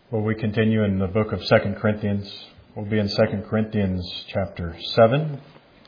Well, we continue in the book of 2 Corinthians. We'll be in 2 Corinthians chapter 7.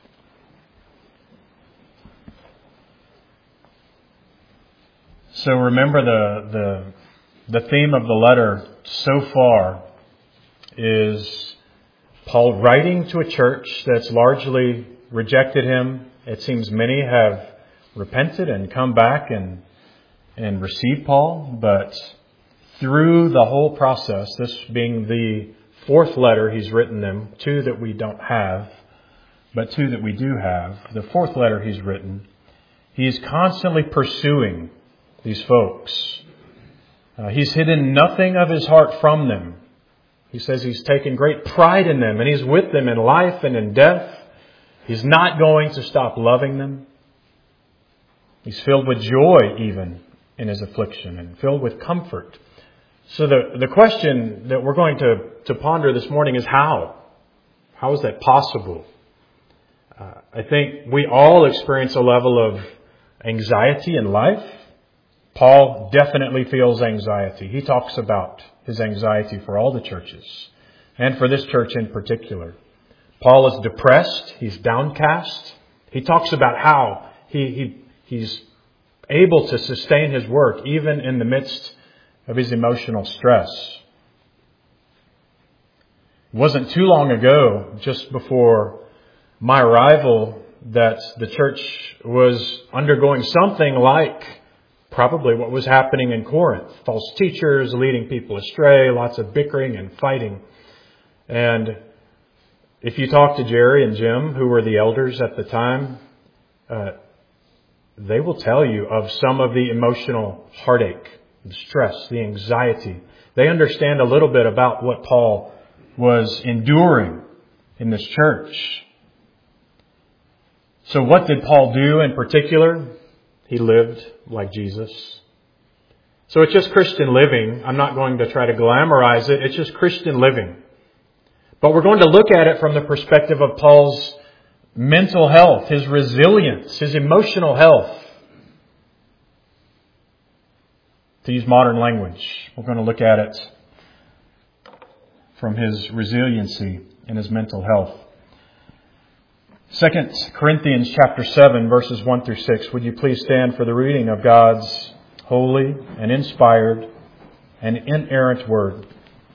So remember the theme of the letter so far is Paul writing to a church that's largely rejected him. It seems many have repented and come back and received Paul, but through the whole process, this being the fourth letter he's written them, two that we don't have, but two that we do have, the fourth letter he's written, he's constantly pursuing these folks. He's hidden nothing of his heart from them. He says he's taken great pride in them and he's with them in life and in death. He's not going to stop loving them. He's filled with joy even in his affliction and filled with comfort. So the question that we're going to ponder this morning is how? How is that possible? I think we all experience a level of anxiety in life. Paul definitely feels anxiety. He talks about his anxiety for all the churches and for this church in particular. Paul is depressed. He's downcast. He talks about how he's able to sustain his work even in the midst of his emotional stress. It wasn't too long ago, just before my arrival, that the church was undergoing something like probably what was happening in Corinth. False teachers leading people astray, lots of bickering and fighting. And if you talk to Jerry and Jim, who were the elders at the time, they will tell you of some of the emotional heartache, the stress, the anxiety. They understand a little bit about what Paul was enduring in this church. So what did Paul do in particular? He lived like Jesus. So it's just Christian living. I'm not going to try to glamorize it. It's just Christian living. But we're going to look at it from the perspective of Paul's mental health, his resilience, his emotional health. To use modern language, we're going to look at it from his resiliency and his mental health. 2 Corinthians chapter 7, verses 1 through 6. Would you please stand for the reading of God's holy and inspired and inerrant word.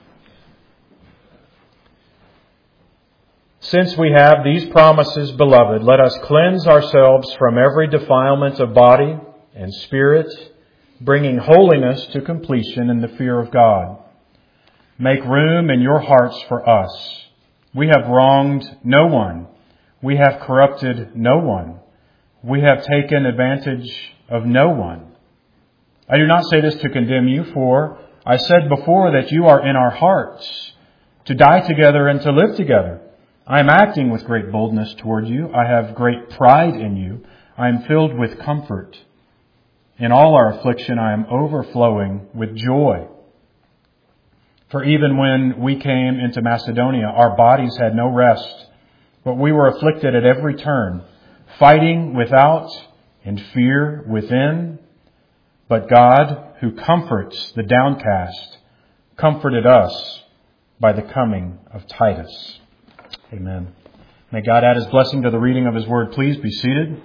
Since we have these promises, beloved, let us cleanse ourselves from every defilement of body and spirit, bringing holiness to completion in the fear of God. Make room in your hearts for us. We have wronged no one. We have corrupted no one. We have taken advantage of no one. I do not say this to condemn you, for I said before that you are in our hearts, to die together and to live together. I am acting with great boldness toward you. I have great pride in you. I am filled with comfort. In all our affliction, I am overflowing with joy. For even when we came into Macedonia, our bodies had no rest, but we were afflicted at every turn, fighting without and fear within. But God, who comforts the downcast, comforted us by the coming of Titus. Amen. May God add His blessing to the reading of His word. Please be seated.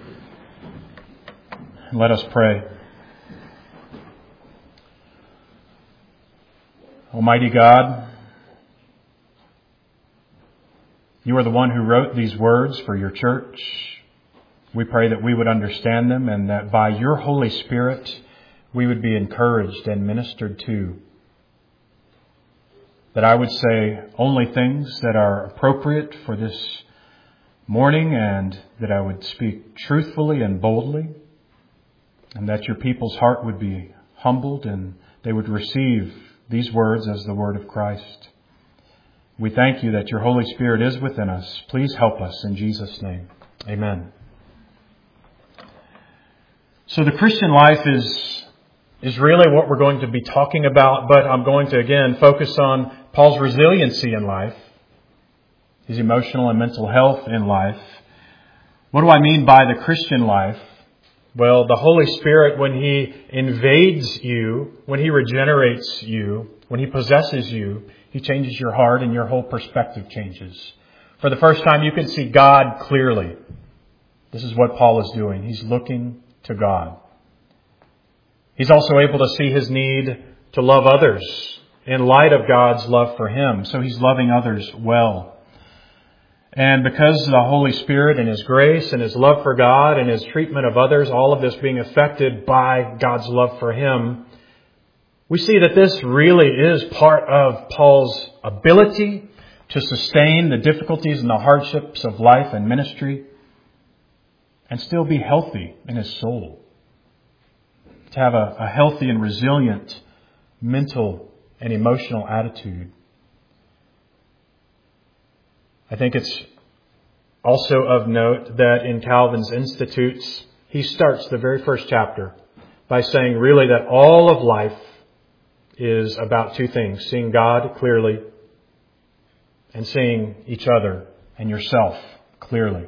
And let us pray. Almighty God, You are the one who wrote these words for Your church. We pray that we would understand them and that by Your Holy Spirit we would be encouraged and ministered to. That I would say only things that are appropriate for this morning and that I would speak truthfully and boldly, and that Your people's heart would be humbled and they would receive these words as the word of Christ. We thank You that Your Holy Spirit is within us. Please help us in Jesus' name. Amen. So the Christian life is really what we're going to be talking about, but I'm going to again focus on Paul's resiliency in life, his emotional and mental health in life. What do I mean by the Christian life? Well, the Holy Spirit, when He invades you, when He regenerates you, when He possesses you, He changes your heart and your whole perspective changes. For the first time, you can see God clearly. This is what Paul is doing. He's looking to God. He's also able to see his need to love others in light of God's love for him. So he's loving others well. And because of the Holy Spirit and His grace and His love for God and His treatment of others, all of this being affected by God's love for him, we see that this really is part of Paul's ability to sustain the difficulties and the hardships of life and ministry and still be healthy in his soul. To have a healthy and resilient mental and emotional attitude. I think it's also of note that in Calvin's Institutes, he starts the very first chapter by saying really that all of life is about two things: seeing God clearly and seeing each other and yourself clearly.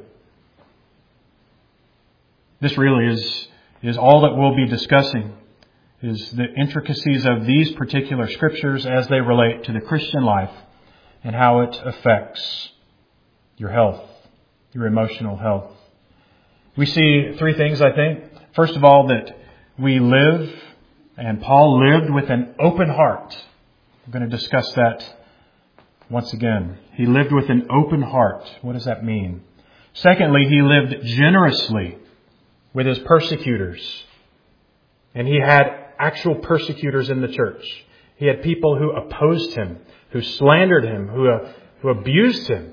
This really is all that we'll be discussing, is the intricacies of these particular scriptures as they relate to the Christian life and how it affects your health, your emotional health. We see three things, I think. First of all, that we live, and Paul lived with an open heart. We're going to discuss that once again. He lived with an open heart. What does that mean? Secondly, he lived generously with his persecutors. And he had actual persecutors in the church. He had people who opposed him, who slandered him, who abused him,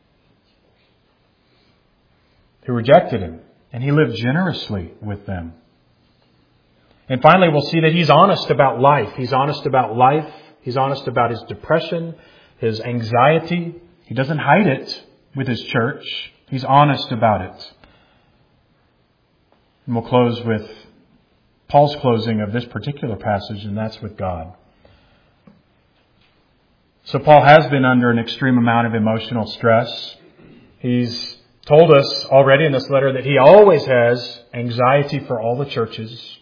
who rejected him. And he lived generously with them. And finally, we'll see that he's honest about life. He's honest about life. He's honest about his depression, his anxiety. He doesn't hide it with his church. He's honest about it. And we'll close with Paul's closing of this particular passage, and that's with God. So Paul has been under an extreme amount of emotional stress. He's told us already in this letter that he always has anxiety for all the churches.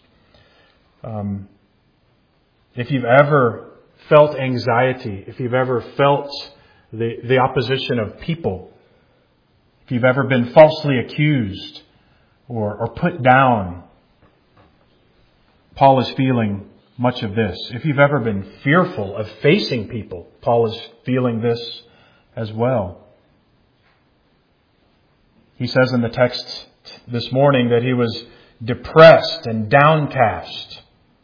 If you've ever felt anxiety, if you've ever felt the opposition of people, if you've ever been falsely accused or put down, Paul is feeling much of this. If you've ever been fearful of facing people, Paul is feeling this as well. He says in the text this morning that he was depressed and downcast.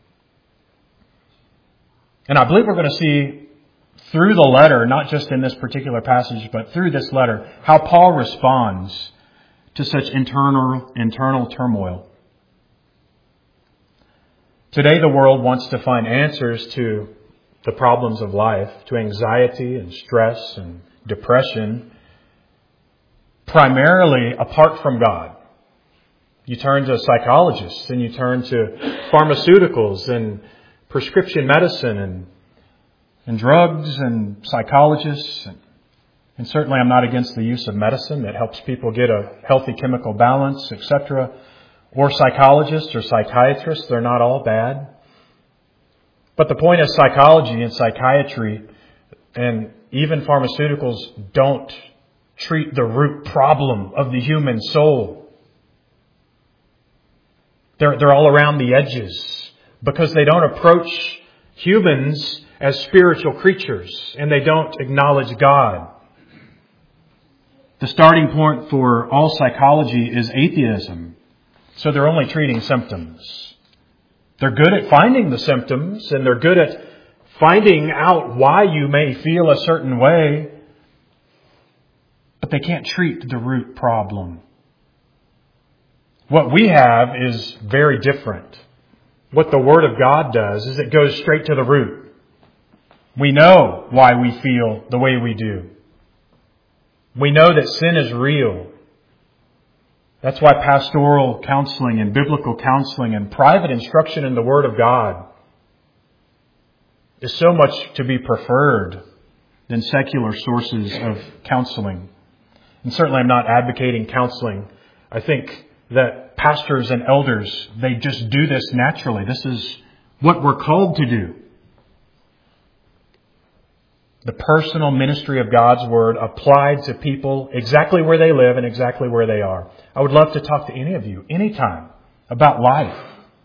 And I believe we're going to see through the letter, not just in this particular passage, but through this letter, how Paul responds to such internal turmoil. Today the world wants to find answers to the problems of life, to anxiety and stress and depression, primarily apart from God. You turn to psychologists and you turn to pharmaceuticals and prescription medicine and drugs and psychologists. And certainly I'm not against the use of medicine that helps people get a healthy chemical balance, etc. Or psychologists or psychiatrists. They're not all bad. But the point is, psychology and psychiatry and even pharmaceuticals don't treat the root problem of the human soul. They're all around the edges because they don't approach humans as spiritual creatures and they don't acknowledge God. The starting point for all psychology is atheism. So they're only treating symptoms. They're good at finding the symptoms and they're good at finding out why you may feel a certain way, but they can't treat the root problem. What we have is very different. What the Word of God does is it goes straight to the root. We know why we feel the way we do. We know that sin is real. That's why pastoral counseling and biblical counseling and private instruction in the Word of God is so much to be preferred than secular sources of counseling. And certainly I'm not advocating counseling. I think that pastors and elders, they just do this naturally. This is what we're called to do. The personal ministry of God's Word applied to people exactly where they live and exactly where they are. I would love to talk to any of you, anytime, about life.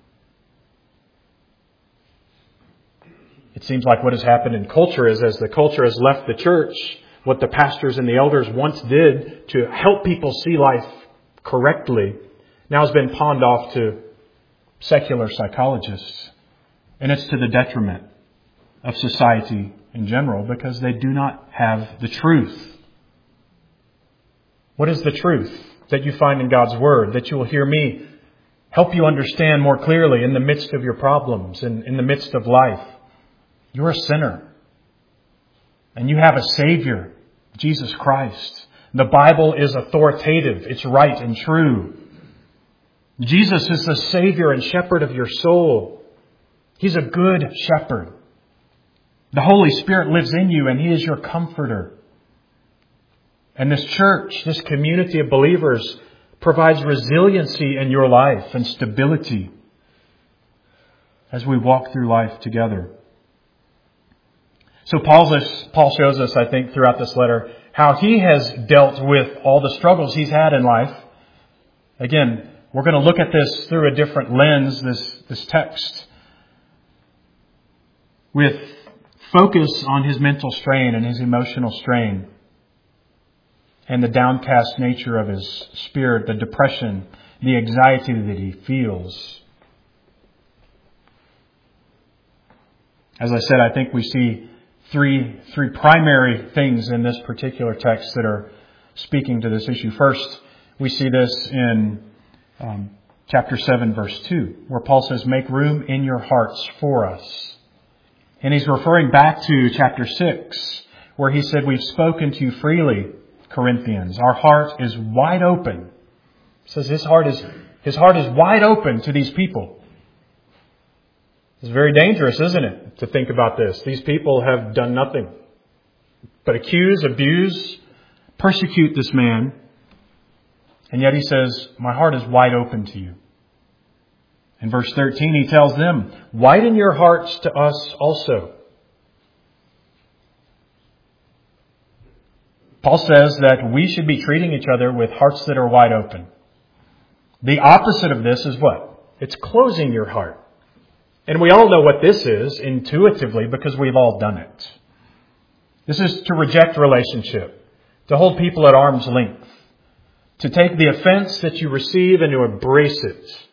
It seems like what has happened in culture is as the culture has left the church, what the pastors and the elders once did to help people see life correctly now has been pawned off to secular psychologists. And it's to the detriment of society in general because they do not have the truth. What is the truth that you find in God's Word that you will hear me help you understand more clearly in the midst of your problems and in the midst of life? You're a sinner. And you have a Savior, Jesus Christ. The Bible is authoritative. It's right and true. Jesus is the Savior and Shepherd of your soul. He's a good shepherd. The Holy Spirit lives in you and He is your comforter. And this church, this community of believers provides resiliency in your life and stability as we walk through life together. So Paul shows us, I think, throughout this letter, how he has dealt with all the struggles he's had in life. Again, we're going to look at this through a different lens, this text, with focus on his mental strain and his emotional strain and the downcast nature of his spirit, the depression, the anxiety that he feels. As I said, I think we see three primary things in this particular text that are speaking to this issue. First, we see this in chapter 7, verse 2, where Paul says, "Make room in your hearts for us." And he's referring back to chapter 6, where he said, "We've spoken to you freely, Corinthians. Our heart is wide open." He says his heart is wide open to these people. It's very dangerous, isn't it, to think about this? These people have done nothing but accuse, abuse, persecute this man. And yet he says, "My heart is wide open to you." In verse 13, he tells them, "Widen your hearts to us also." Paul says that we should be treating each other with hearts that are wide open. The opposite of this is what? It's closing your heart. And we all know what this is intuitively because we've all done it. This is to reject relationship, to hold people at arm's length, to take the offense that you receive and to embrace it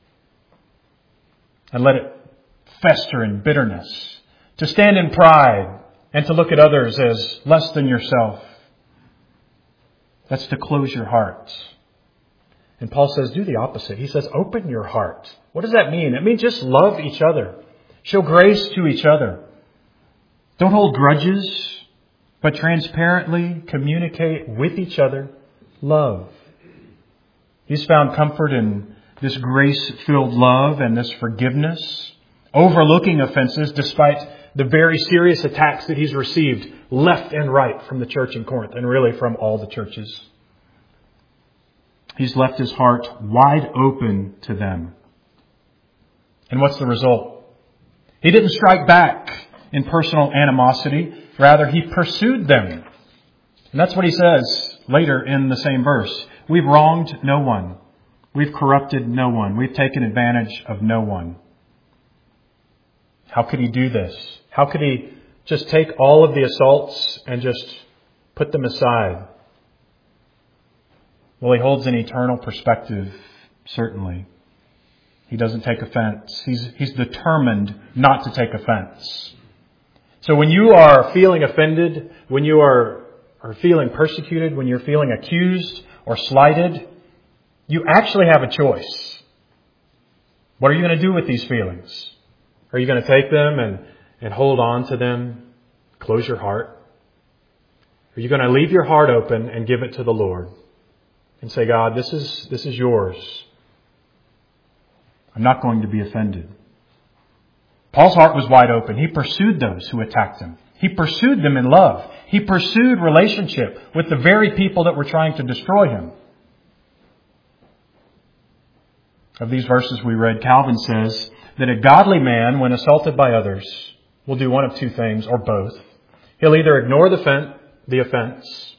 and let it fester in bitterness, to stand in pride and to look at others as less than yourself. That's to close your heart. And Paul says, do the opposite. He says, open your heart. What does that mean? It means just love each other. Show grace to each other. Don't hold grudges, but transparently communicate with each other love. He's found comfort in this grace-filled love and this forgiveness, overlooking offenses despite the very serious attacks that he's received left and right from the church in Corinth and really from all the churches. He's left his heart wide open to them. And what's the result? He didn't strike back in personal animosity. Rather, he pursued them. And that's what he says later in the same verse. We've wronged no one. We've corrupted no one. We've taken advantage of no one. How could he do this? How could he just take all of the assaults and just put them aside? Well, he holds an eternal perspective, certainly. He doesn't take offense. He's determined not to take offense. So when you are feeling offended, when you are feeling persecuted, when you're feeling accused or slighted, you actually have a choice. What are you going to do with these feelings? Are you going to take them and hold on to them, close your heart? Are you going to leave your heart open and give it to the Lord and say, God, this is yours. I'm not going to be offended. Paul's heart was wide open. He pursued those who attacked him. He pursued them in love. He pursued relationship with the very people that were trying to destroy him. of these verses we read, Calvin says that a godly man, when assaulted by others, will do one of two things, or both. He'll either ignore the offense,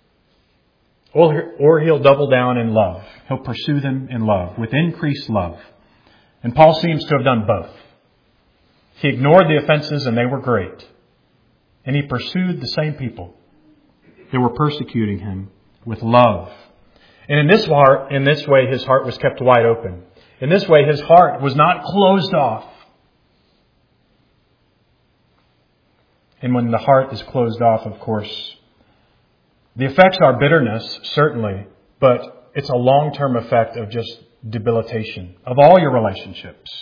or he'll double down in love. He'll pursue them in love, with increased love. And Paul seems to have done both. He ignored the offenses, and they were great. And he pursued the same people that were persecuting him with love. And in this way, his heart was kept wide open. In this way, his heart was not closed off. And when the heart is closed off, of course, the effects are bitterness, certainly, but it's a long-term effect of just debilitation of all your relationships.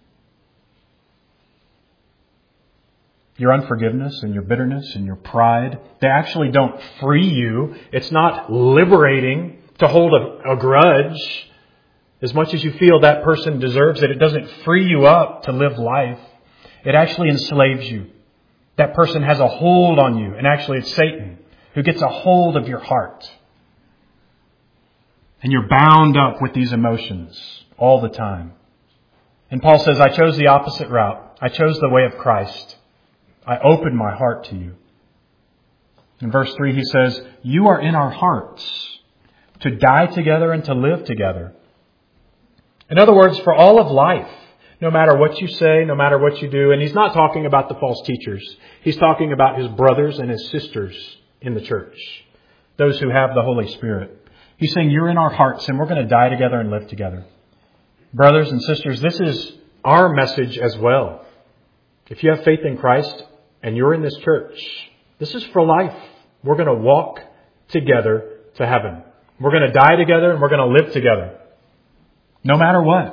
Your unforgiveness and your bitterness and your pride, they actually don't free you. It's not liberating to hold a grudge. As much as you feel that person deserves it, it doesn't free you up to live life. It actually enslaves you. That person has a hold on you. And actually it's Satan who gets a hold of your heart. And you're bound up with these emotions all the time. And Paul says, I chose the opposite route. I chose the way of Christ. I opened my heart to you. In verse 3 he says, you are in our hearts to die together and to live together. In other words, for all of life, no matter what you say, no matter what you do, and he's not talking about the false teachers. He's talking about his brothers and his sisters in the church, those who have the Holy Spirit. He's saying you're in our hearts and we're going to die together and live together. Brothers and sisters, this is our message as well. If you have faith in Christ and you're in this church, this is for life. We're going to walk together to heaven. We're going to die together and we're going to live together. No matter what.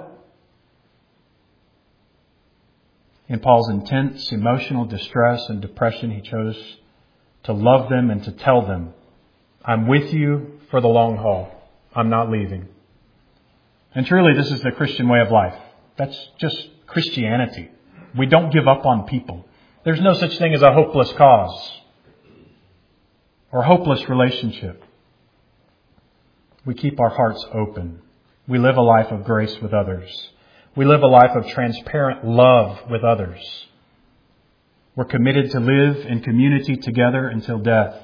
In Paul's intense emotional distress and depression, he chose to love them and to tell them, I'm with you for the long haul. I'm not leaving. And truly, this is the Christian way of life. That's just Christianity. We don't give up on people. There's no such thing as a hopeless cause or hopeless relationship. We keep our hearts open. We live a life of grace with others. We live a life of transparent love with others. We're committed to live in community together until death.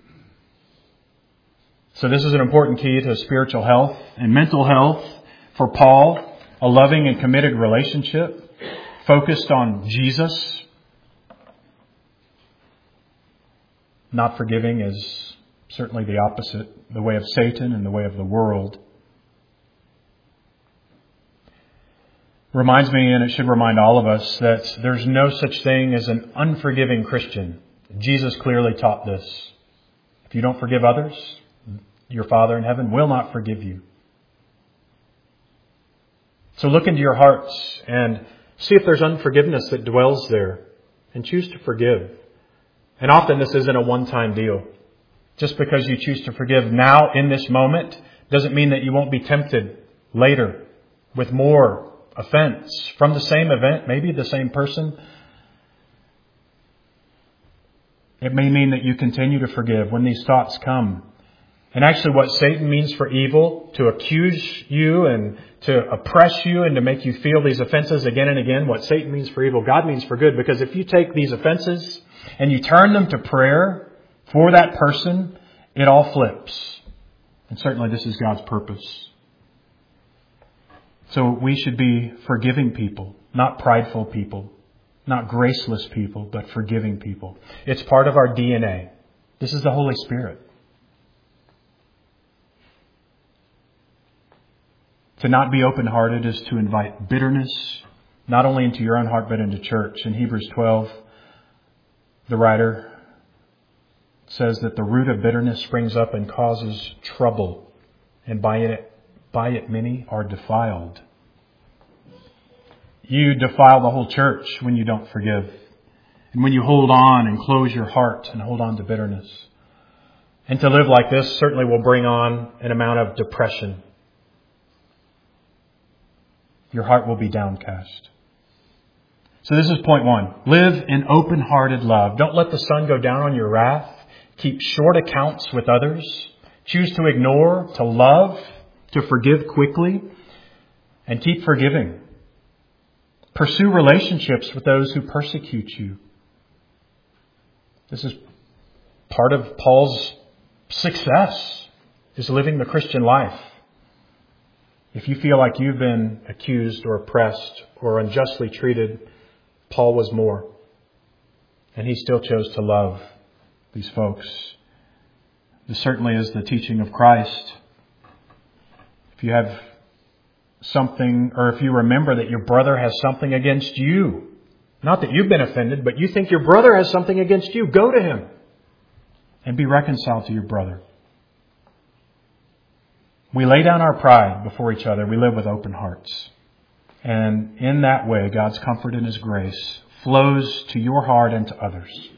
So this is an important key to spiritual health and mental health for Paul. A loving and committed relationship focused on Jesus. Not forgiving is certainly the opposite, the way of Satan and the way of the world. Reminds me, and it should remind all of us, that there's no such thing as an unforgiving Christian. Jesus clearly taught this. If you don't forgive others, your Father in heaven will not forgive you. So look into your hearts and see if there's unforgiveness that dwells there, and choose to forgive. And often this isn't a one-time deal. Just because you choose to forgive now in this moment doesn't mean that you won't be tempted later with more offense from the same event, maybe the same person. It may mean that you continue to forgive when these thoughts come. And actually what Satan means for evil, to accuse you and to oppress you and to make you feel these offenses again and again, what Satan means for evil, God means for good. Because if you take these offenses and you turn them to prayer for that person, it all flips. And certainly this is God's purpose. So we should be forgiving people, not prideful people, not graceless people, but forgiving people. It's part of our DNA. This is the Holy Spirit. To not be open-hearted is to invite bitterness, not only into your own heart, but into church. In Hebrews 12, the writer says that the root of bitterness springs up and causes trouble, and by it many are defiled. You defile the whole church when you don't forgive. And when you hold on and close your heart and hold on to bitterness. And to live like this certainly will bring on an amount of depression. Your heart will be downcast. So this is point one. Live in open-hearted love. Don't let the sun go down on your wrath. Keep short accounts with others. Choose to ignore, to love, to forgive quickly. and keep forgiving. Pursue relationships with those who persecute you. This is part of Paul's success, is living the Christian life. If you feel like you've been accused or oppressed or unjustly treated, Paul was more. And he still chose to love these folks. This certainly is the teaching of Christ. If you have something, or if you remember that your brother has something against you, not that you've been offended, but you think your brother has something against you, go to him and be reconciled to your brother. We lay down our pride before each other. We live with open hearts. And in that way, God's comfort and His grace flows to your heart and to others.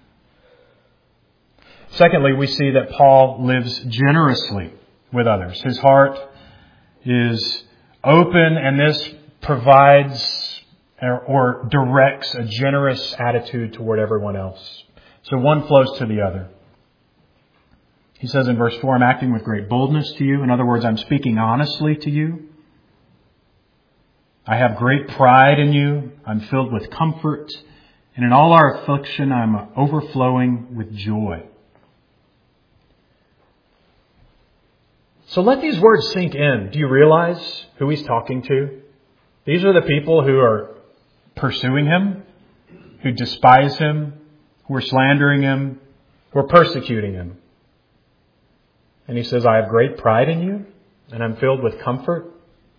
Secondly, we see that Paul lives generously with others. His heart is open, and this provides or directs a generous attitude toward everyone else. So one flows to the other. He says in verse 4, I'm acting with great boldness to you. In other words, I'm speaking honestly to you. I have great pride in you. I'm filled with comfort. And in all our affliction, I'm overflowing with joy. So let these words sink in. Do you realize who he's talking to? These are the people who are pursuing him, who despise him, who are slandering him, who are persecuting him. And he says, I have great pride in you, and I'm filled with comfort.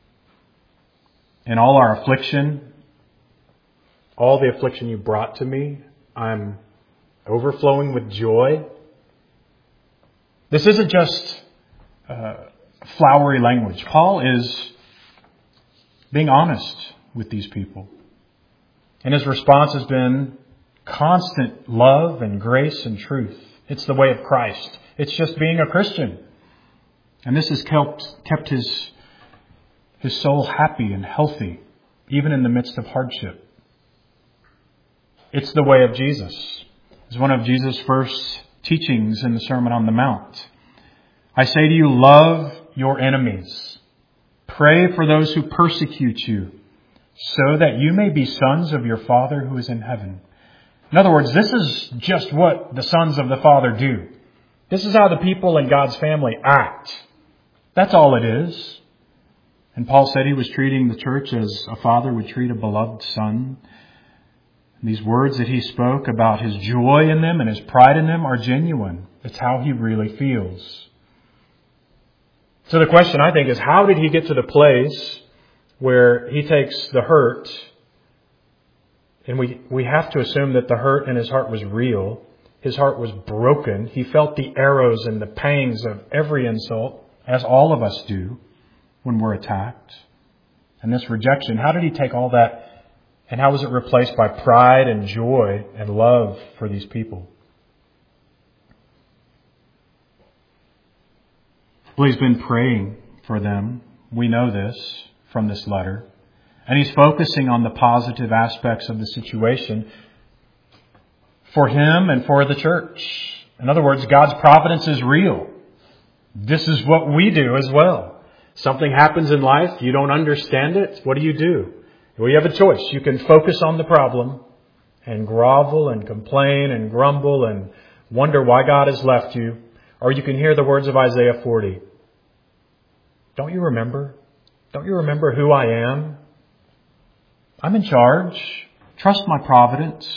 In all our affliction, all the affliction you brought to me, I'm overflowing with joy. This isn't just flowery language. Paul is being honest with these people. And his response has been constant love and grace and truth. It's the way of Christ. It's just being a Christian. And this has kept his soul happy and healthy, even in the midst of hardship. It's the way of Jesus. It's one of Jesus' first teachings in the Sermon on the Mount. I say to you, love your enemies. Pray for those who persecute you, so that you may be sons of your Father who is in heaven. In other words, this is just what the sons of the Father do. This is how the people in God's family act. That's all it is. And Paul said he was treating the church as a father would treat a beloved son. These words that he spoke about his joy in them and his pride in them are genuine. It's how he really feels. So the question, I think, is how did he get to the place where he takes the hurt, and we have to assume that the hurt in his heart was real. His heart was broken. He felt the arrows and the pangs of every insult, as all of us do when we're attacked. And this rejection, how did he take all that, and how was it replaced by pride and joy and love for these people? Well, he's been praying for them. We know this from this letter. And he's focusing on the positive aspects of the situation for him and for the church. In other words, God's providence is real. This is what we do as well. Something happens in life, you don't understand it. What do? Well, you have a choice. You can focus on the problem and grovel and complain and grumble and wonder why God has left you. Or you can hear the words of Isaiah 40. Don't you remember? Don't you remember who I am? I'm in charge. Trust my providence.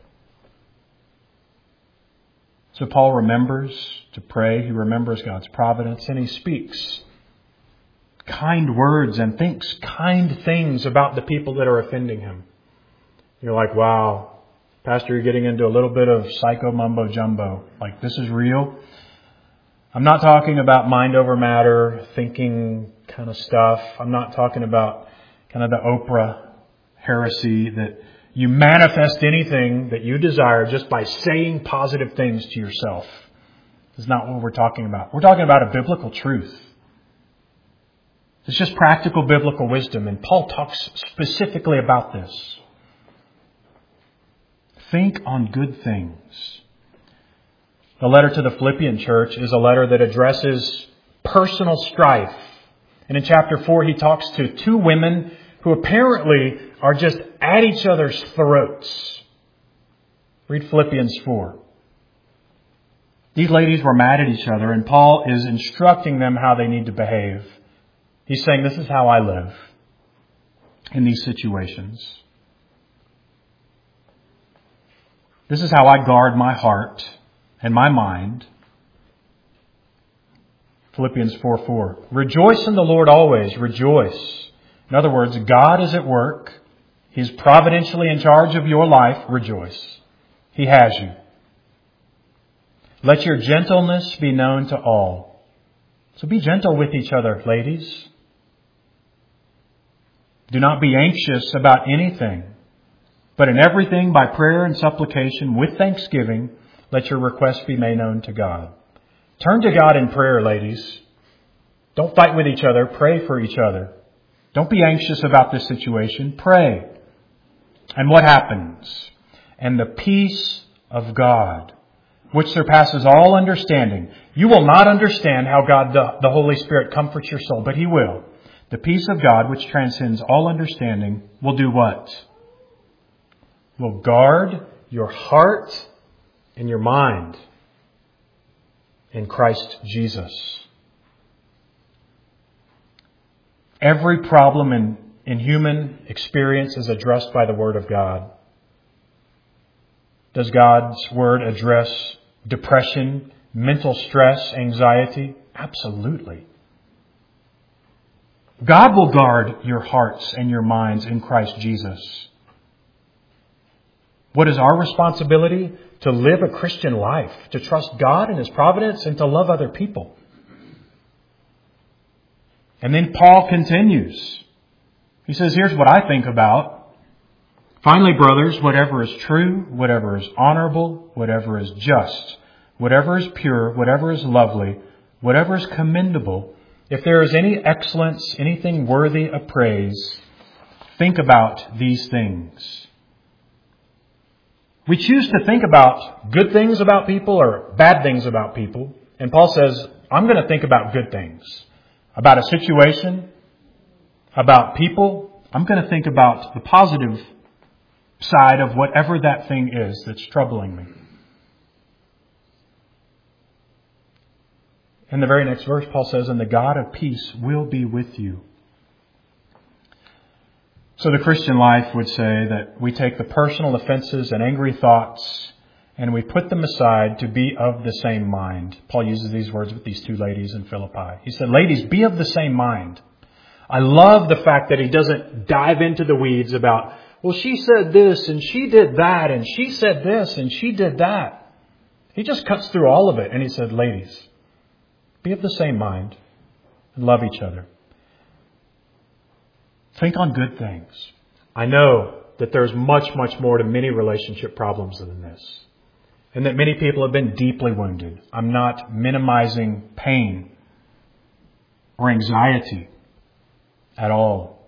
So Paul remembers to pray. He remembers God's providence, and he speaks kind words and thinks kind things about the people that are offending him. You're like, wow, Pastor, you're getting into a little bit of psycho mumbo jumbo. Like, this is real. I'm not talking about mind over matter, thinking kind of stuff. I'm not talking about kind of the Oprah heresy that you manifest anything that you desire just by saying positive things to yourself. That's not what we're talking about. We're talking about a biblical truth. It's just practical biblical wisdom. And Paul talks specifically about this. Think on good things. The letter to the Philippian church is a letter that addresses personal strife And in chapter 4, he talks to two women who apparently are just at each other's throats. Read Philippians 4. These ladies were mad at each other, and Paul is instructing them how they need to behave. He's saying, this is how I live in these situations. This is how I guard my heart and my mind. Philippians 4:4. Rejoice in the Lord always. Rejoice. In other words, God is at work. He's providentially in charge of your life. Rejoice. He has you. Let your gentleness be known to all. So be gentle with each other, ladies. Do not be anxious about anything, but in everything by prayer and supplication with thanksgiving, let your requests be made known to God. Turn to God in prayer, ladies. Don't fight with each other. Pray for each other. Don't be anxious about this situation. Pray. And what happens? And the peace of God, which surpasses all understanding. You will not understand how God, the Holy Spirit, comforts your soul, but He will. The peace of God, which transcends all understanding, will do what? Will guard your heart and your mind in Christ Jesus. Every problem in human experience is addressed by the Word of God. Does God's Word address depression, mental stress, anxiety? Absolutely. God will guard your hearts and your minds in Christ Jesus. What is our responsibility? To live a Christian life, to trust God and His providence, and to love other people. And then Paul continues. He says, here's what I think about. Finally, brothers, whatever is true, whatever is honorable, whatever is just, whatever is pure, whatever is lovely, whatever is commendable, if there is any excellence, anything worthy of praise, think about these things. We choose to think about good things about people or bad things about people. And Paul says, I'm going to think about good things. About a situation, about people. I'm going to think about the positive side of whatever that thing is that's troubling me. In the very next verse, Paul says, and the God of peace will be with you. So the Christian life would say that we take the personal offenses and angry thoughts and we put them aside to be of the same mind. Paul uses these words with these two ladies in Philippi. He said, ladies, be of the same mind. I love the fact that he doesn't dive into the weeds about, well, she said this and she did that and she said this and she did that. He just cuts through all of it and he said, ladies, be of the same mind and love each other. Think on good things. I know that there's much, much more to many relationship problems than this. And that many people have been deeply wounded. I'm not minimizing pain or anxiety at all.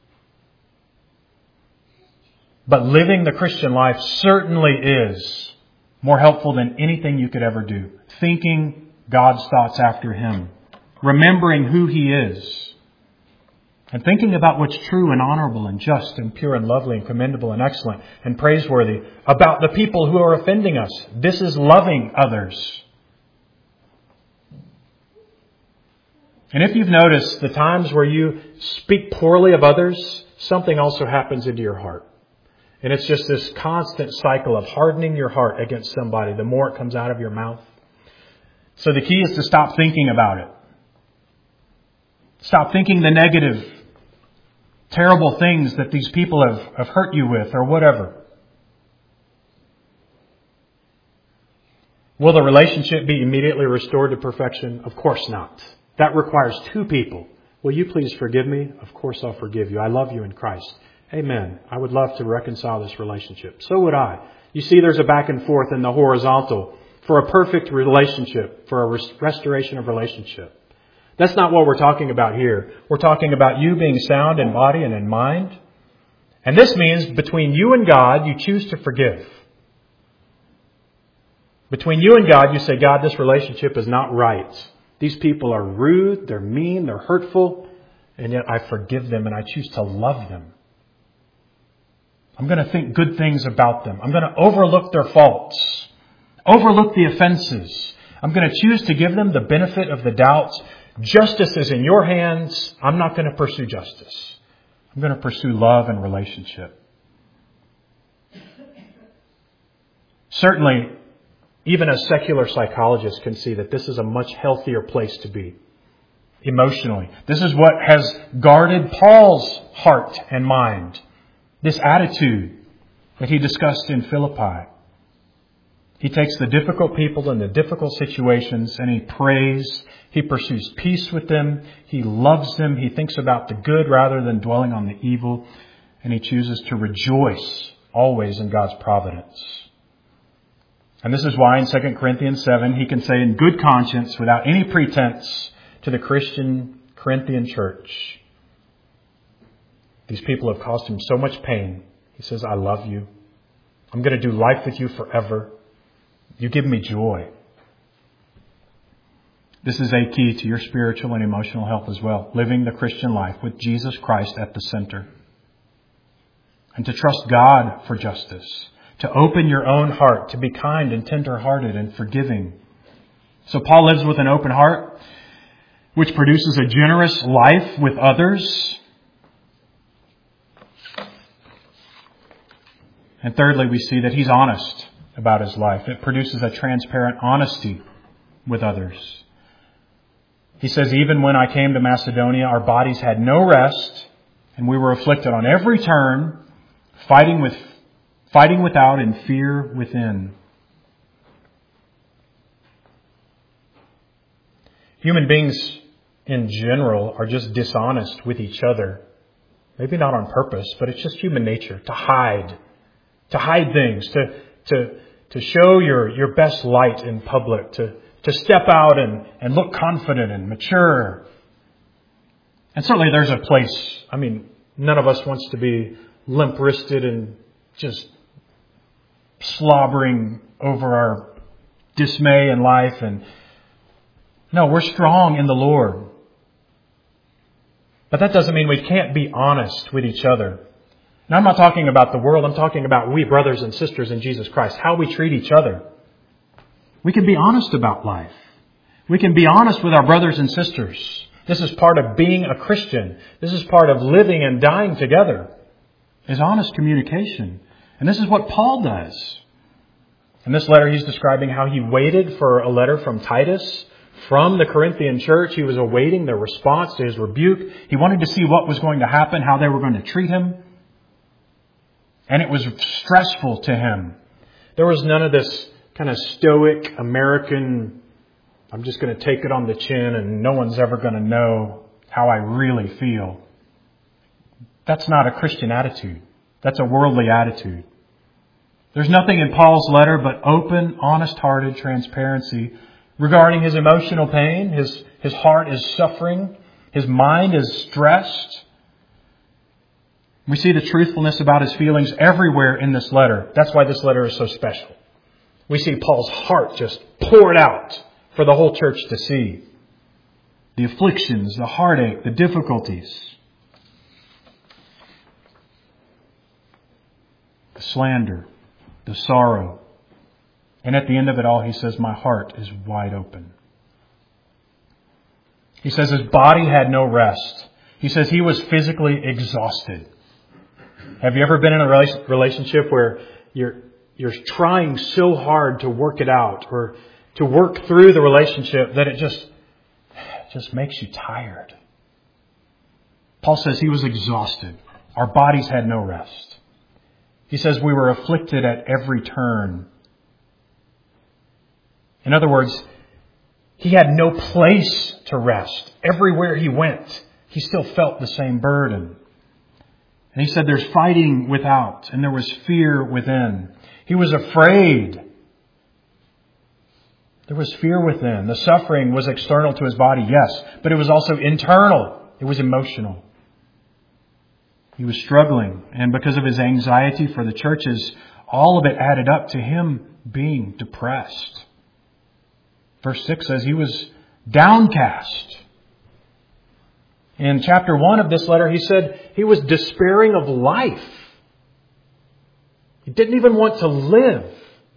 But living the Christian life certainly is more helpful than anything you could ever do. Thinking God's thoughts after Him. Remembering who He is. And thinking about what's true and honorable and just and pure and lovely and commendable and excellent and praiseworthy about the people who are offending us. This is loving others. And if you've noticed the times where you speak poorly of others, something also happens into your heart. And it's just this constant cycle of hardening your heart against somebody the more it comes out of your mouth. So the key is to stop thinking about it. Stop thinking the negative, terrible things that these people have hurt you with or whatever. Will the relationship be immediately restored to perfection? Of course not. That requires two people. Will you please forgive me? Of course I'll forgive you. I love you in Christ. Amen. I would love to reconcile this relationship. So would I. You see, there's a back and forth in the horizontal for a perfect relationship, for a restoration of relationship. That's not what we're talking about here. We're talking about you being sound in body and in mind. And this means between you and God, you choose to forgive. Between you and God, you say, God, this relationship is not right. These people are rude, they're mean, they're hurtful. and yet I forgive them and I choose to love them. I'm going to think good things about them. I'm going to overlook their faults, overlook the offenses. I'm going to choose to give them the benefit of the doubt. Justice is in your hands. I'm not going to pursue justice. I'm going to pursue love and relationship. Certainly, even a secular psychologist can see that this is a much healthier place to be emotionally. This is what has guarded Paul's heart and mind. This attitude that he discussed in Philippi. He takes the difficult people and the difficult situations and he prays. He pursues peace with them. He loves them. He thinks about the good rather than dwelling on the evil. And he chooses to rejoice always in God's providence. And this is why in 2 Corinthians 7 he can say in good conscience without any pretense to the Christian Corinthian church, these people have caused him so much pain. He says, I love you. I'm going to do life with you forever. You give me joy. This is a key to your spiritual and emotional health as well. Living the Christian life with Jesus Christ at the center. And to trust God for justice. To open your own heart. To be kind and tender-hearted and forgiving. So Paul lives with an open heart, which produces a generous life with others. And thirdly, we see that he's honest about his life. It produces a transparent honesty with others. He says, even when I came to Macedonia, our bodies had no rest, and we were afflicted on every turn, fighting without and fear within. Human beings in general are just dishonest with each other. Maybe not on purpose, but it's just human nature to hide. To hide things, to show your best light in public, to step out and look confident and mature. And certainly there's a place, none of us wants to be limp-wristed and just slobbering over our dismay in life. And no, we're strong in the Lord. But that doesn't mean we can't be honest with each other. Now, I'm not talking about the world. I'm talking about we brothers and sisters in Jesus Christ, how we treat each other. We can be honest about life. We can be honest with our brothers and sisters. This is part of being a Christian. This is part of living and dying together, is honest communication. And this is what Paul does. In this letter, he's describing how he waited for a letter from Titus from the Corinthian church. He was awaiting their response to his rebuke. He wanted to see what was going to happen, how they were going to treat him. And it was stressful to him. There was none of this kind of stoic American, I'm just going to take it on the chin and no one's ever going to know how I really feel. That's not a Christian attitude. That's a worldly attitude. There's nothing in Paul's letter but open, honest-hearted transparency regarding his emotional pain. His heart is suffering. His mind is stressed. We see the truthfulness about his feelings everywhere in this letter. That's why this letter is so special. We see Paul's heart just poured out for the whole church to see. The afflictions, the heartache, the difficulties. The slander, the sorrow. And at the end of it all, he says, my heart is wide open. He says his body had no rest. He says he was physically exhausted. Have you ever been in a relationship where you're trying so hard to work it out or to work through the relationship that it just makes you tired? Paul says he was exhausted. Our bodies had no rest. He says we were afflicted at every turn. In other words, he had no place to rest. Everywhere he went, he still felt the same burden. And he said there's fighting without and there was fear within. He was afraid. There was fear within. The suffering was external to his body, yes, but it was also internal. It was emotional. He was struggling, and because of his anxiety for the churches, all of it added up to him being depressed. Verse 6 says he was downcast. In chapter 1 of this letter, he said he was despairing of life. He didn't even want to live.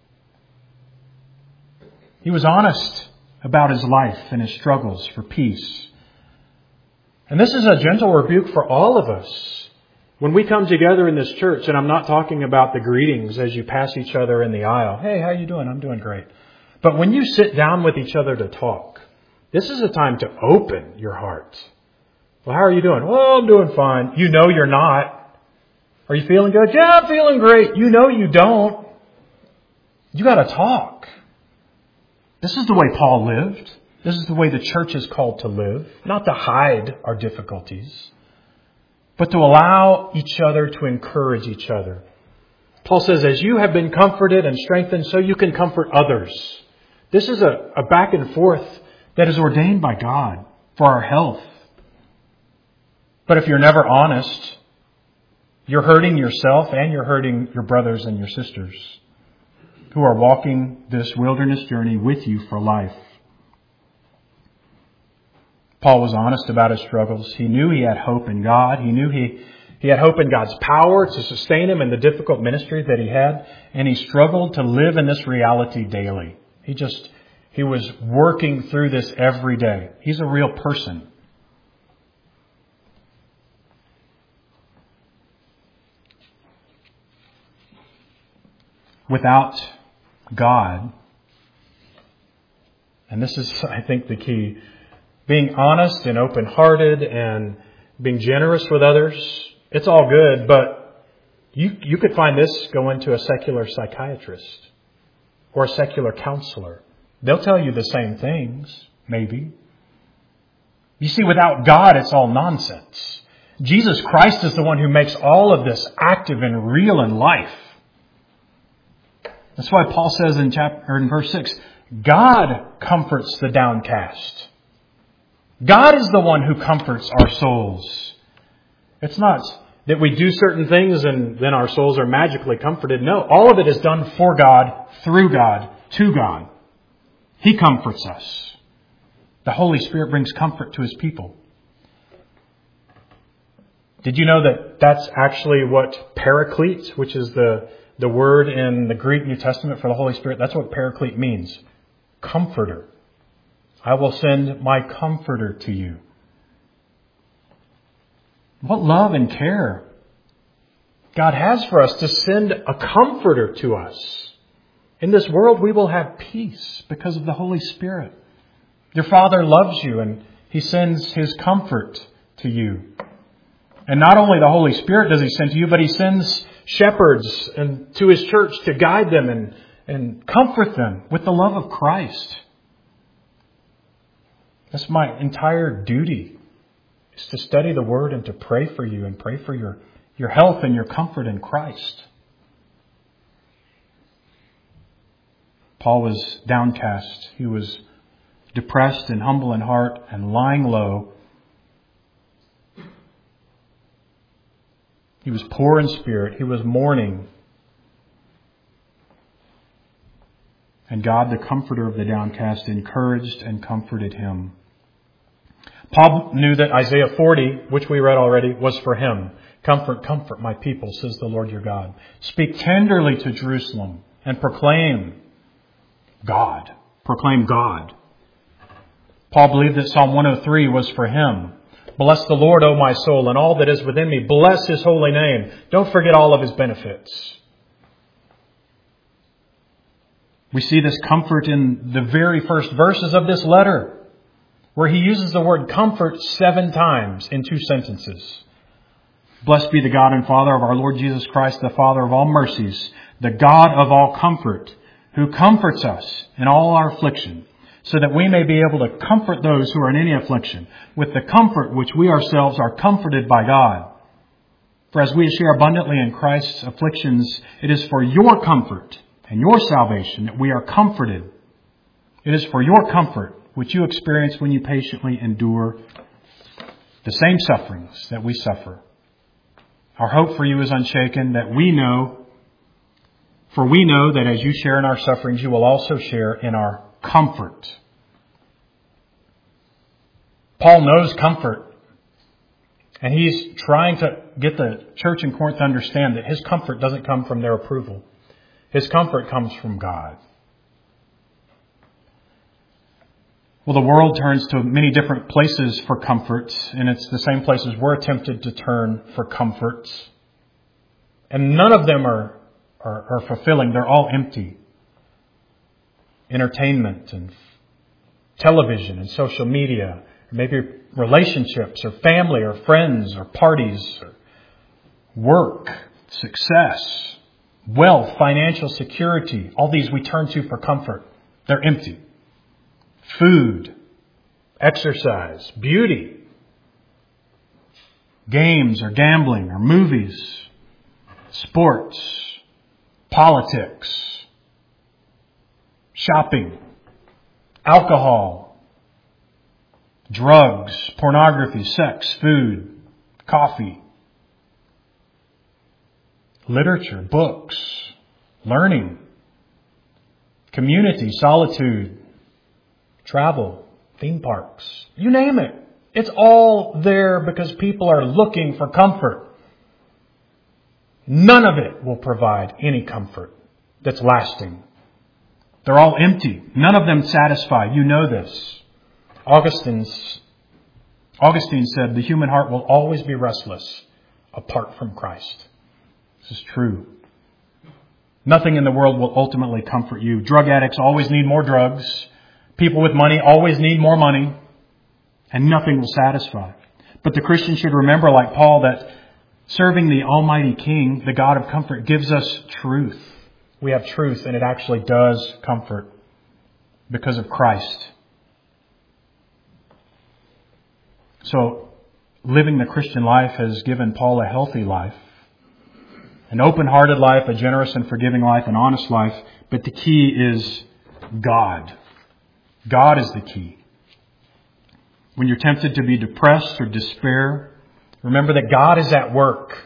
He was honest about his life and his struggles for peace. And this is a gentle rebuke for all of us. When we come together in this church, and I'm not talking about the greetings as you pass each other in the aisle. Hey, how you doing? I'm doing great. But when you sit down with each other to talk, this is a time to open your heart. Well, how are you doing? Well, I'm doing fine. You know you're not. Are you feeling good? Yeah, I'm feeling great. You know you don't. You got to talk. This is the way Paul lived. This is the way the church is called to live. Not to hide our difficulties, but to allow each other to encourage each other. Paul says, as you have been comforted and strengthened, so you can comfort others. This is a back and forth that is ordained by God for our health. But if you're never honest, you're hurting yourself and you're hurting your brothers and your sisters who are walking this wilderness journey with you for life. Paul was honest about his struggles. He knew he had hope in God. He knew he had hope in God's power to sustain him in the difficult ministry that he had. And he struggled to live in this reality daily. He was working through this every day. He's a real person. Without God, and this is, I think, the key, being honest and open-hearted and being generous with others, it's all good, but you could find this go into a secular psychiatrist or a secular counselor. They'll tell you the same things, maybe. You see, without God, it's all nonsense. Jesus Christ is the one who makes all of this active and real in life. That's why Paul says in verse 6, God comforts the downcast. God is the one who comforts our souls. It's not that we do certain things and then our souls are magically comforted. No, all of it is done for God, through God, to God. He comforts us. The Holy Spirit brings comfort to His people. Did you know that that's actually what Paraclete, which is the word in the Greek New Testament for the Holy Spirit, that's what Paraclete means. Comforter. I will send my comforter to you. What love and care God has for us to send a comforter to us. In this world we will have peace because of the Holy Spirit. Your Father loves you and He sends His comfort to you. And not only the Holy Spirit does He send to you, but He sends shepherds and to His church to guide them and comfort them with the love of Christ. That's my entire duty, is to study the Word and to pray for you and pray for your health and your comfort in Christ. Paul was downcast. He was depressed and humble in heart and lying low. He was poor in spirit. He was mourning. And God, the comforter of the downcast, encouraged and comforted him. Paul knew that Isaiah 40, which we read already, was for him. Comfort, comfort my people, says the Lord your God. Speak tenderly to Jerusalem and proclaim God. Proclaim God. Paul believed that Psalm 103 was for him. Bless the Lord, O my soul, and all that is within me. Bless His holy name. Don't forget all of His benefits. We see this comfort in the very first verses of this letter, where he uses the word comfort 7 times in 2 sentences. Blessed be the God and Father of our Lord Jesus Christ, the Father of all mercies, the God of all comfort, who comforts us in all our affliction, so that we may be able to comfort those who are in any affliction with the comfort which we ourselves are comforted by God. For as we share abundantly in Christ's afflictions, it is for your comfort and your salvation that we are comforted. It is for your comfort which you experience when you patiently endure the same sufferings that we suffer. Our hope for you is unshaken, for we know that as you share in our sufferings, you will also share in our comfort. Paul knows comfort. And he's trying to get the church in Corinth to understand that his comfort doesn't come from their approval. His comfort comes from God. Well, the world turns to many different places for comfort, and it's the same places we're tempted to turn for comfort. And none of them are fulfilling. They're all empty. Entertainment and television and social media, maybe relationships or family or friends or parties or work, success, wealth, financial security. All these we turn to for comfort. They're empty. Food, exercise, beauty, games or gambling or movies, sports, politics, shopping, alcohol, drugs, pornography, sex, food, coffee, literature, books, learning, community, solitude, travel, theme parks, you name it. It's all there because people are looking for comfort. None of it will provide any comfort that's lasting. They're all empty. None of them satisfy. You know this. Augustine said the human heart will always be restless apart from Christ. This is true. Nothing in the world will ultimately comfort you. Drug addicts always need more drugs. People with money always need more money. And nothing will satisfy. But the Christian should remember, like Paul, that serving the Almighty King, the God of comfort, gives us truth. We have truth, and it actually does comfort because of Christ. So, living the Christian life has given Paul a healthy life, an open-hearted life, a generous and forgiving life, an honest life. But the key is God. God is the key. When you're tempted to be depressed or despair, remember that God is at work.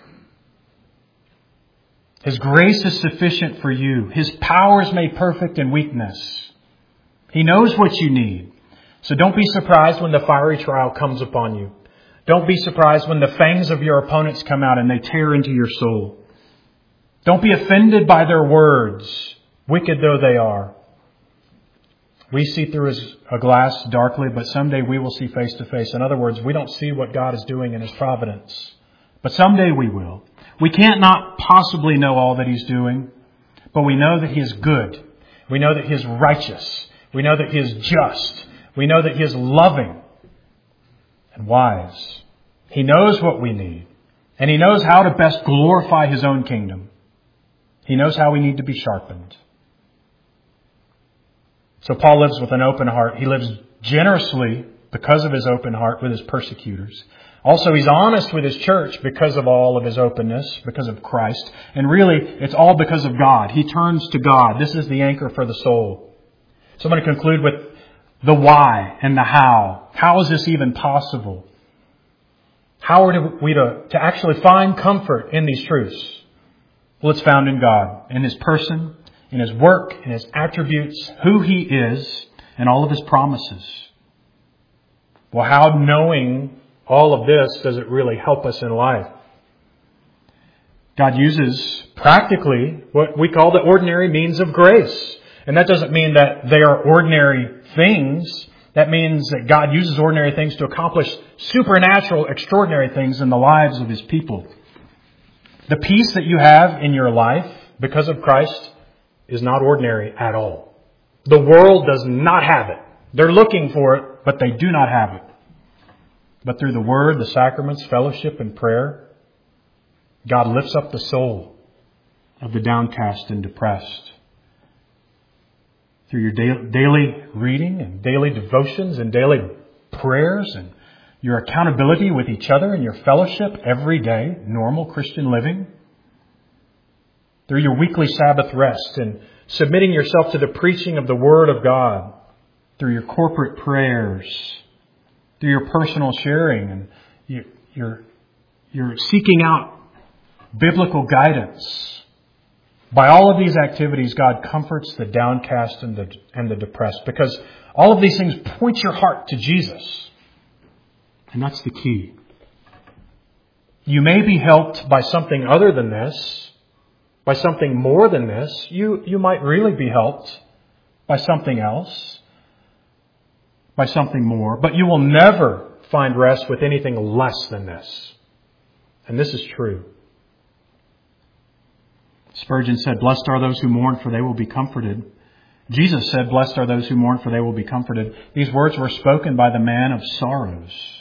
His grace is sufficient for you. His power is made perfect in weakness. He knows what you need. So don't be surprised when the fiery trial comes upon you. Don't be surprised when the fangs of your opponents come out and they tear into your soul. Don't be offended by their words, wicked though they are. We see through a glass darkly, but someday we will see face to face. In other words, we don't see what God is doing in His providence. But someday we will. We can't not possibly know all that He's doing, but we know that He is good. We know that He is righteous. We know that He is just. We know that He is loving and wise. He knows what we need. And He knows how to best glorify His own kingdom. He knows how we need to be sharpened. So Paul lives with an open heart. He lives generously because of his open heart with his persecutors. Also, he's honest with his church because of all of his openness, because of Christ. And really, it's all because of God. He turns to God. This is the anchor for the soul. So I'm going to conclude with the why and the how. How is this even possible? How are we to actually find comfort in these truths? Well, it's found in God, in His person, in His work, in His attributes, who He is, and all of His promises. Well, how, knowing all of this, does it really help us in life? God uses practically what we call the ordinary means of grace. And that doesn't mean that they are ordinary things. That means that God uses ordinary things to accomplish supernatural, extraordinary things in the lives of His people. The peace that you have in your life because of Christ is not ordinary at all. The world does not have it. They're looking for it, but they do not have it. But through the Word, the sacraments, fellowship, and prayer, God lifts up the soul of the downcast and depressed. Through your daily reading and daily devotions and daily prayers and your accountability with each other and your fellowship every day, normal Christian living. Through your weekly Sabbath rest and submitting yourself to the preaching of the Word of God. Through your corporate prayers. Through your personal sharing and you're seeking out biblical guidance. By all of these activities, God comforts the downcast and the depressed, because all of these things point your heart to Jesus. And that's the key. You may be helped by something other than this, by something more than this. You might really be helped by something else, by something more. But you will never find rest with anything less than this. And this is true. Spurgeon said, "Blessed are those who mourn, for they will be comforted." Jesus said, "Blessed are those who mourn, for they will be comforted." These words were spoken by the man of sorrows.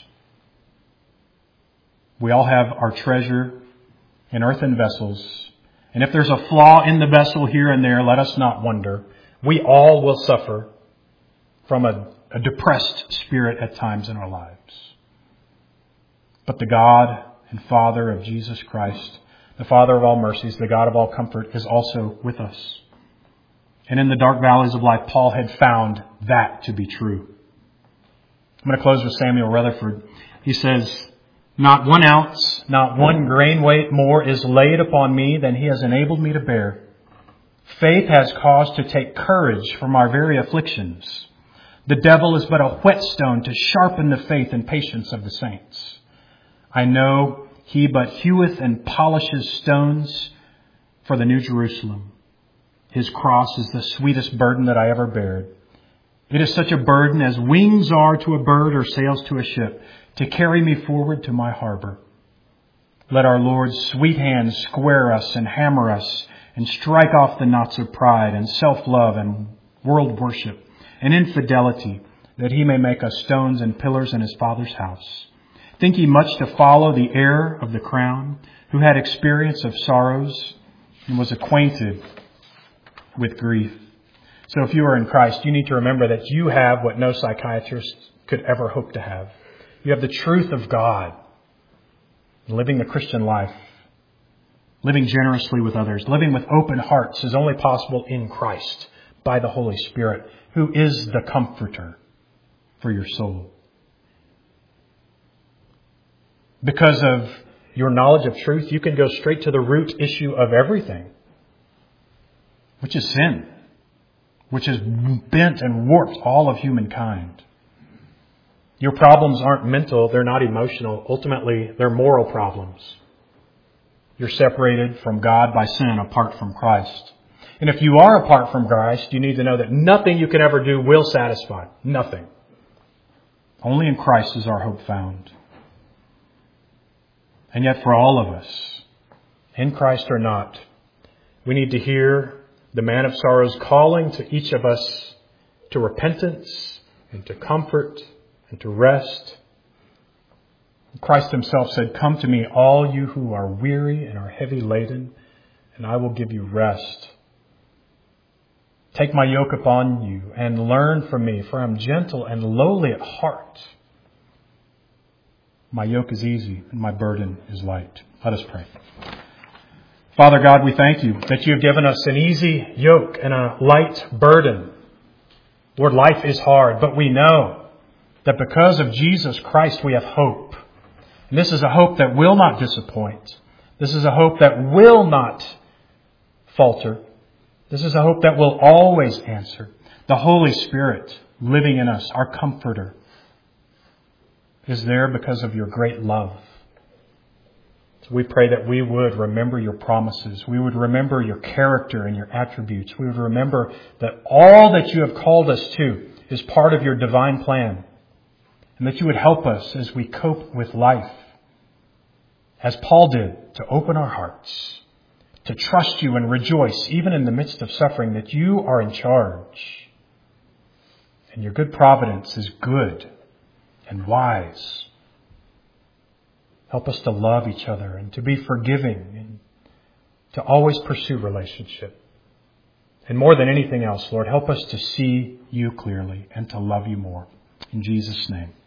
We all have our treasure in earthen vessels. And if there's a flaw in the vessel here and there, let us not wonder. We all will suffer from a depressed spirit at times in our lives. But the God and Father of Jesus Christ, the Father of all mercies, the God of all comfort, is also with us. And in the dark valleys of life, Paul had found that to be true. I'm going to close with Samuel Rutherford. He says, "Not 1 ounce, not 1 grain weight more is laid upon me than He has enabled me to bear. Faith has cause to take courage from our very afflictions. The devil is but a whetstone to sharpen the faith and patience of the saints. I know he but heweth and polishes stones for the New Jerusalem. His cross is the sweetest burden that I ever bared. It is such a burden as wings are to a bird or sails to a ship, to carry me forward to my harbor. Let our Lord's sweet hand square us and hammer us and strike off the knots of pride and self-love and world worship and infidelity, that He may make us stones and pillars in His Father's house. Think ye much to follow the heir of the crown, who had experience of sorrows and was acquainted with grief." So if you are in Christ, you need to remember that you have what no psychiatrist could ever hope to have. You have the truth of God, living the Christian life, living generously with others, living with open hearts is only possible in Christ by the Holy Spirit, who is the comforter for your soul. Because of your knowledge of truth, you can go straight to the root issue of everything, which is sin, which has bent and warped all of humankind. Your problems aren't mental, they're not emotional. Ultimately, they're moral problems. You're separated from God by sin apart from Christ. And if you are apart from Christ, you need to know that nothing you can ever do will satisfy. Nothing. Only in Christ is our hope found. And yet for all of us, in Christ or not, we need to hear the man of sorrows calling to each of us to repentance and to comfort and to rest. Christ Himself said, "Come to me, all you who are weary and are heavy laden, and I will give you rest. Take my yoke upon you and learn from me, for I am gentle and lowly at heart. My yoke is easy and my burden is light." Let us pray. Father God, we thank You that You have given us an easy yoke and a light burden. Lord, life is hard, but we know that because of Jesus Christ we have hope. And this is a hope that will not disappoint. This is a hope that will not falter. This is a hope that will always answer. The Holy Spirit living in us, our comforter, is there because of Your great love. So we pray that we would remember Your promises. We would remember Your character and Your attributes. We would remember that all that You have called us to is part of Your divine plan. And that You would help us as we cope with life, as Paul did, to open our hearts, to trust You and rejoice even in the midst of suffering, that You are in charge. And Your good providence is good and wise. Help us to love each other and to be forgiving and to always pursue relationship. And more than anything else, Lord, help us to see You clearly and to love You more. In Jesus' name.